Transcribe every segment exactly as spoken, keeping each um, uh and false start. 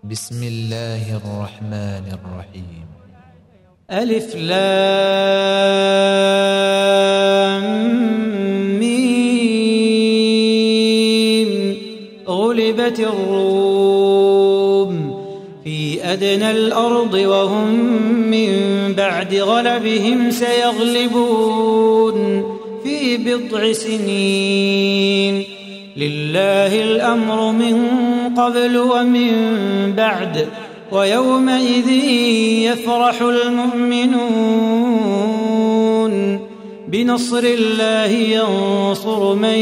بسم الله الرحمن الرحيم. ألف لام ميم. غلبت الروم في أدنى الأرض وهم من بعد غلبهم سيغلبون في بضع سنين. لله الأمر من قبل ومن بعد ويومئذ يفرح المؤمنون بنصر الله ينصر من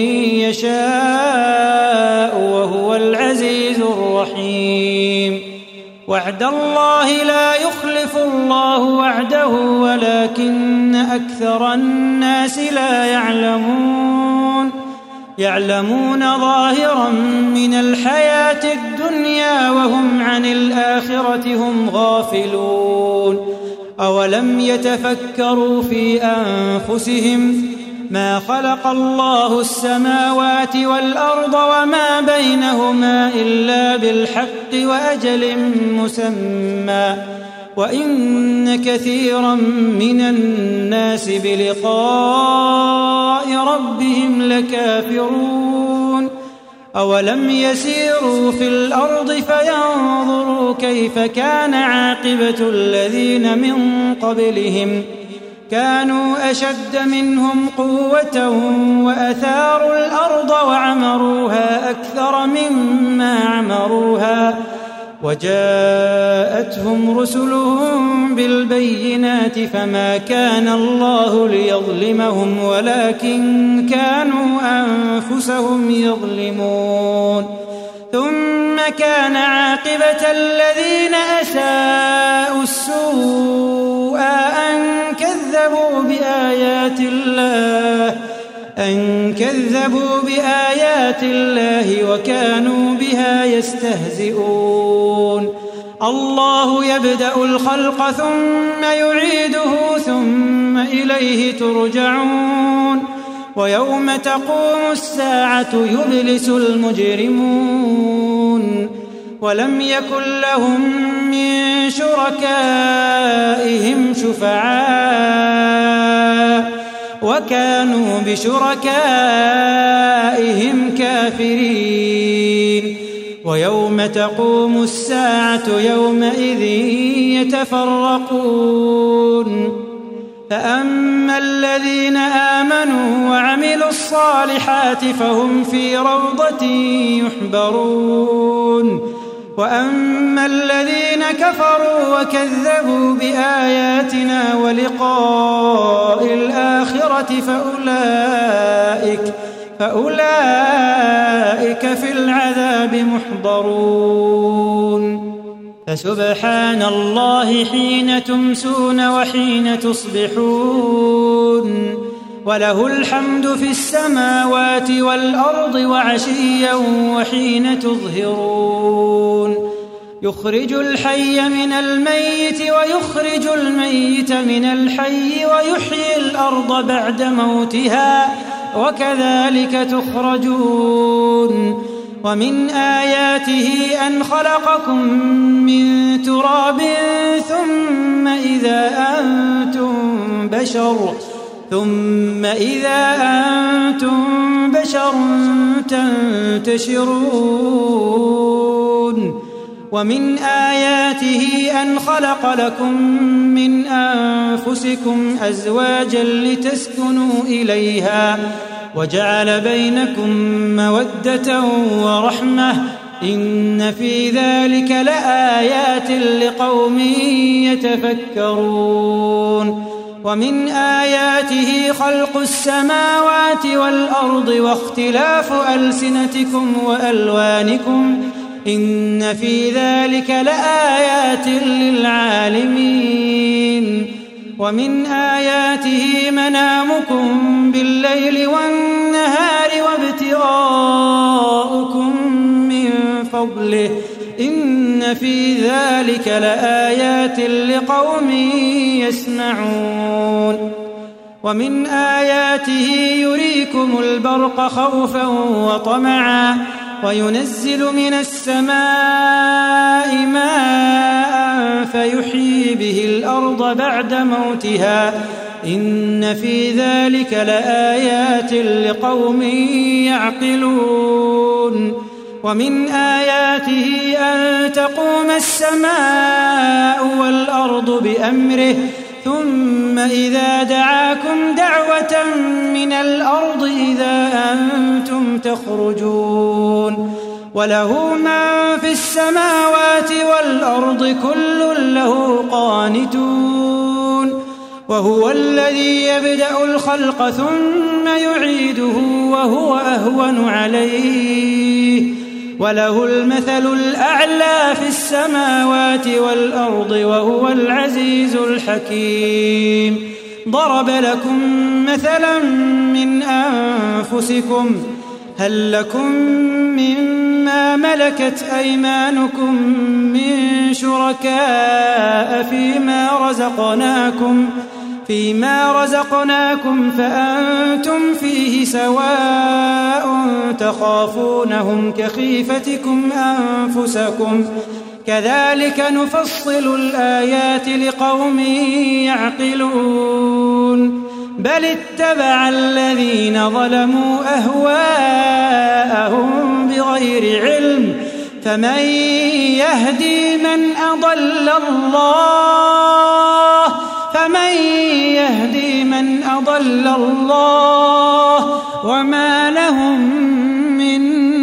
يشاء وهو العزيز الرحيم. وعد الله لا يخلف الله وعده ولكن أكثر الناس لا يعلمون يعلمون ظاهرا من الحياة الدنيا وهم عن الآخرة هم غافلون. أولم يتفكروا في أنفسهم ما خلق الله السماوات والأرض وما بينهما إلا بالحق وأجل مسمى وإن كثيرا من الناس بلقاء ربهم لكافرون. أولم يسيروا في الأرض فينظروا كيف كان عاقبة الذين من قبلهم كانوا أشد منهم قوة وأثاروا الأرض وعمروها أكثر مما عمروها وجاءتهم رسلهم بالبينات فما كان الله ليظلمهم ولكن كانوا أنفسهم يظلمون. ثم كان عاقبة الذين أساءوا السوء أن كذبوا بآيات الله أن كذبوا بآيات الله وكانوا بها يستهزئون. الله يبدأ الخلق ثم يعيده ثم إليه ترجعون. ويوم تقوم الساعة يبلس المجرمون ولم يكن لهم من شركائهم شفعاء وكانوا بشركائهم كافرين. ويوم تقوم الساعة يومئذ يتفرقون فأما الذين آمنوا وعملوا الصالحات فهم في روضة يحبرون وأما الذين كفروا وكذبوا بآياتنا ولقاء الآخرة فأولئك فأولئك في العذاب محضرون. فسبحان الله حين تمسون وحين تصبحون وله الحمد في السماوات والأرض وعشيا وحين تظهرون. يخرج الحي من الميت ويخرج الميت من الحي ويحيي الأرض بعد موتها وكذلك تخرجون. ومن آياته أن خلقكم من تراب ثم إذا أنتم بشر ثم إذا أنتم بشر تنتشرون. ومن آياته أن خلق لكم من أنفسكم أزواجا لتسكنوا إليها وجعل بينكم مودة ورحمة إن في ذلك لآيات لقوم يتفكرون. ومن آياته خلق السماوات والأرض واختلاف ألسنتكم وألوانكم إن في ذلك لآيات للعالمين. ومن آياته منامكم بالليل والنهار وابتغاؤكم من فضله إن في ذلك لآيات لقوم يسمعون. ومن آياته يريكم البرق خوفا وطمعا وينزل من السماء ماء يحيي به الأرض بعد موتها إن في ذلك لآيات لقوم يعقلون ومن آياته أن تقوم السماء والأرض بأمره ثم إذا دعاكم دعوة من الأرض إذا أنتم تخرجون وله من في السماوات والأرض كل له قانتون وهو الذي يبدأ الخلق ثم يعيده وهو أهون عليه وله المثل الأعلى في السماوات والأرض وهو العزيز الحكيم ضرب لكم مثلا من أنفسكم هل لكم مما ملكت أيمانكم من شركاء فيما رزقناكم فيما رزقناكم فأنتم فيه سواء تخافونهم كخيفتكم أنفسكم كذلك نفصل الآيات لقوم يعقلون بل اتبع الذين ظلموا أهواءهم بغير علم فمن يهدي من أضل الله فمن يهدي من أضل الله وما لهم من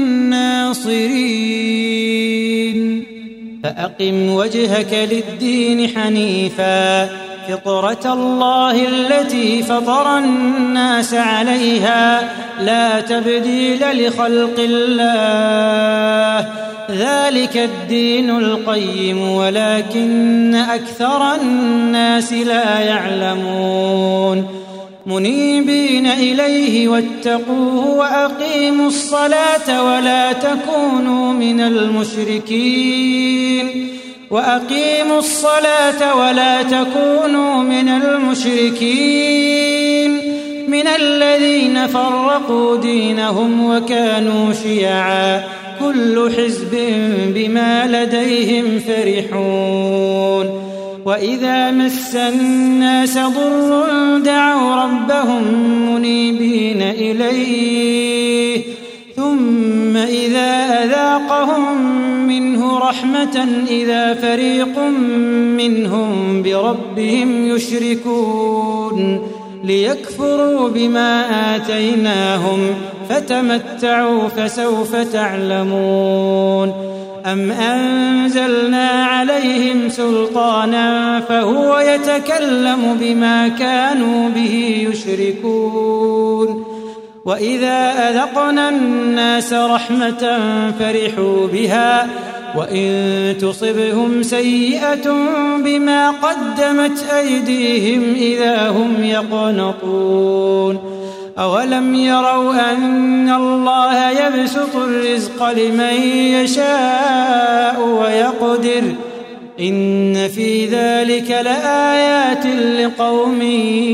ناصرين فأقم وجهك للدين حنيفا فطرة الله التي فطر الناس عليها لا تبديل لخلق الله ذلك الدين القيم ولكن أكثر الناس لا يعلمون منيبين إليه واتقوه وأقيموا الصلاة ولا تكونوا من المشركين وأقيموا الصلاة ولا تكونوا من المشركين من الذين فرقوا دينهم وكانوا شيعا كل حزب بما لديهم فرحون وإذا مس الناس ضر دعوا ربهم منيبين إليه ثم إذا أذاقهم منه رحمة إذا فريق منهم بربهم يشركون ليكفروا بما آتيناهم فتمتعوا فسوف تعلمون أم أنزلنا عليهم سلطانا فهو يتكلم بما كانوا به يشركون وإذا أذقنا الناس رحمة فرحوا بها وإن تصبهم سيئة بما قدمت أيديهم إذا هم يقنطون أولم يروا أن الله يبسط الرزق لمن يشاء ويقدر إن في ذلك لآيات لقوم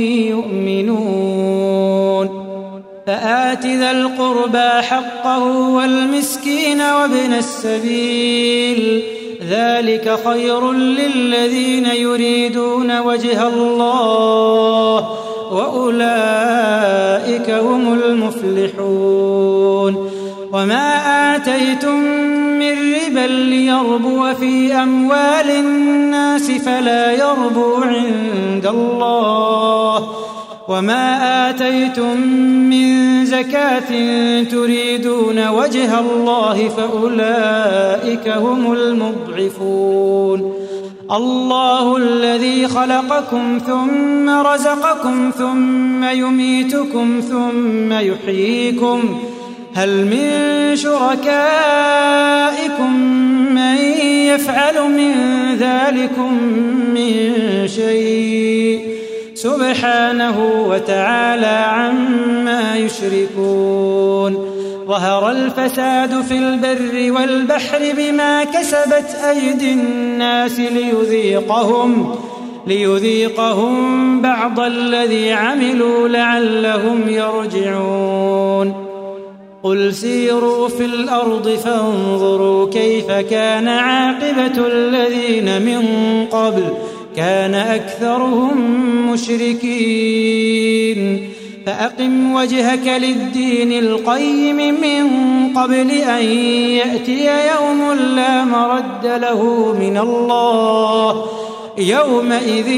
يؤمنون فآت ذا القربى حقه والمسكين وابن السبيل ذلك خير للذين يريدون وجه الله وأولئك هم المفلحون وما آتيتم من ربا ليربو في أموال الناس فلا يربو عند الله وما آتيتم من زكاة تريدون وجه الله فأولئك هم المضعفون الله الذي خلقكم ثم رزقكم ثم يميتكم ثم يحييكم هل من شركائكم من يفعل من ذلكم من شيء سبحانه وتعالى عما يشركون ظهر الفساد في البر والبحر بما كسبت أيدي الناس ليذيقهم ليذيقهم بعض الذي عملوا لعلهم يرجعون قل سيروا في الأرض فانظروا كيف كان عاقبة الذين من قبل كان أكثرهم مشركين فأقم وجهك للدين القيم من قبل أن يأتي يوم لا مرد له من الله يومئذ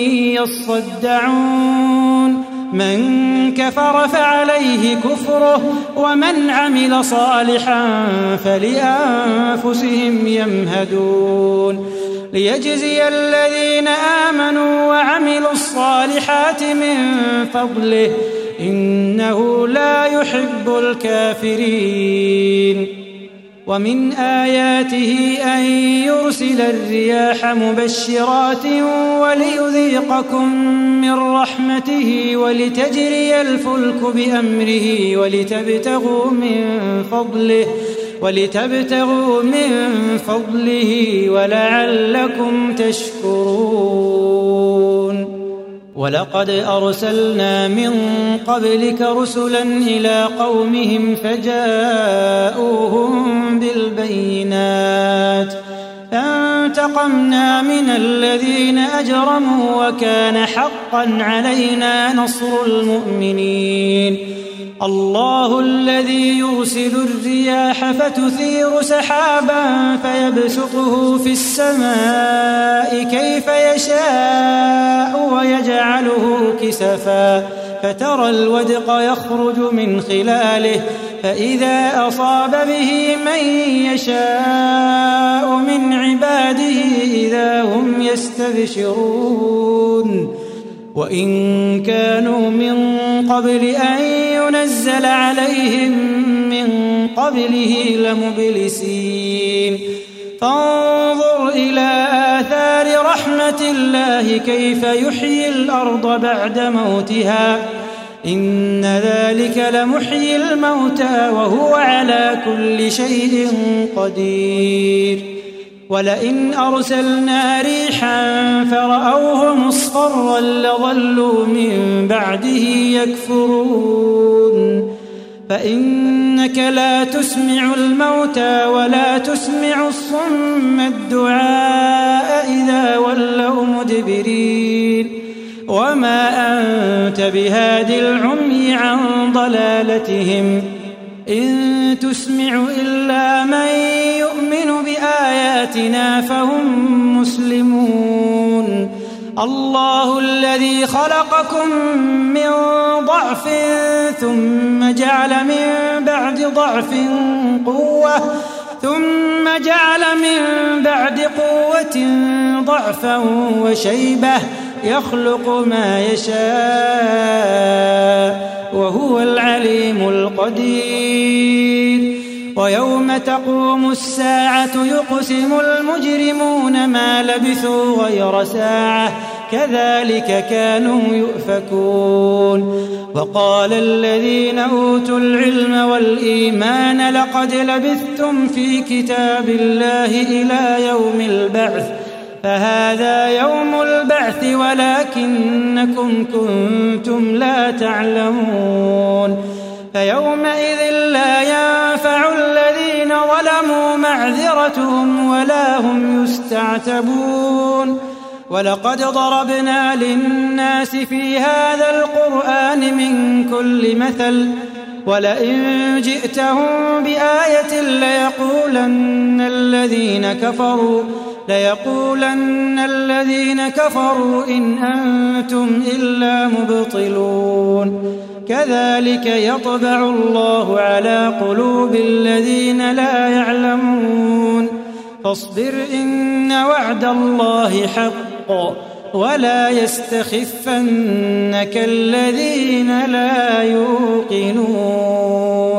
يصدعون من كفر فعليه كفره ومن عمل صالحا فلأنفسهم يمهدون ليجزي الذين آمنوا وعملوا الصالحات من فضله إنه لا يحب الكافرين ومن آياته أن يرسل الرياح مبشرات وليذيقكم من رحمته ولتجري الفلك بأمره ولتبتغوا من فضله ولتبتغوا من فضله ولعلكم تشكرون ولقد أرسلنا من قبلك رسلا إلى قومهم فجاءوهم بالبينات فانتقمنا من الذين أجرموا وكان حقا علينا نصر المؤمنين الله الذي يرسل الرياح فتثير سحابا فيبسطه في السماء كيف يشاء ويجعله كسفا فترى الودق يخرج من خلاله فإذا أصاب به من يشاء من عباده إذا هم يستبشرون وإن كانوا من قبل أن ينزل عليهم من قبله لمبلسين فانظر إلى آثار رحمة الله كيف يحيي الأرض بعد موتها إن ذلك لمحيي الموتى وهو على كل شيء قدير ولئن أرسلنا ريحا فرأوه مصفرا لظلوا من بعده يكفرون فإنك لا تسمع الموتى ولا تسمع الصم الدعاء إذا ولوا مدبرين وما أنت بهاد العمي عن ضلالتهم إن تسمع إلا من يؤمن بآياتنا فهم مسلمون الله الذي خلقكم من ضعف ثم جعل من بعد ضعف قوة ثم جعل من بعد قوة ضعفا وشيبة يخلق ما يشاء وهو العليم القدير ويوم تقوم الساعة يقسم المجرمون ما لبثوا غير ساعة كذلك كانوا يؤفكون وقال الذين أوتوا العلم والإيمان لقد لبثتم في كتاب الله إلى يوم البعث فهذا يوم البعث ولكنكم كنتم لا تعلمون فيومئذ لا ينفع الذين ظلموا معذرتهم ولا هم يستعتبون ولقد ضربنا للناس في هذا القرآن من كل مثل ولئن جئتهم بآية ليقولن الذين كفروا ليقولن الذين كفروا إن أنتم إلا مبطلون كذلك يطبع الله على قلوب الذين لا يعلمون فاصبر إن وعد الله حق ولا يستخفنك الذين لا يوقنون